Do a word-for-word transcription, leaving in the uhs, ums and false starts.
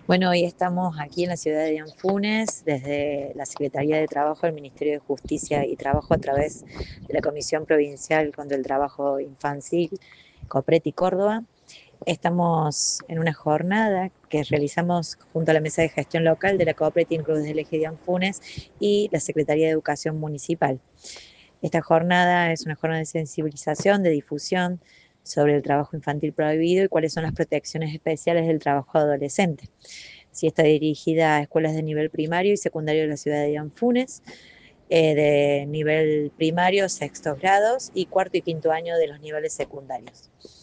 Bueno, hoy estamos aquí en la ciudad de Anfunes, desde la Secretaría de Trabajo del Ministerio de Justicia y Trabajo a través de la Comisión Provincial contra el Trabajo Infantil, COPRETI Córdoba. Estamos en una jornada que realizamos junto a la Mesa de Gestión Local de la COPRETI en Cruz del Eje de Anfunes y la Secretaría de Educación Municipal. Esta jornada es una jornada de sensibilización, de difusión sobre el trabajo infantil prohibido y cuáles son las protecciones especiales del trabajo adolescente. Sí, está dirigida a escuelas de nivel primario y secundario de la ciudad de Anfunes, eh, de nivel primario, sextos grados y cuarto y quinto año de los niveles secundarios.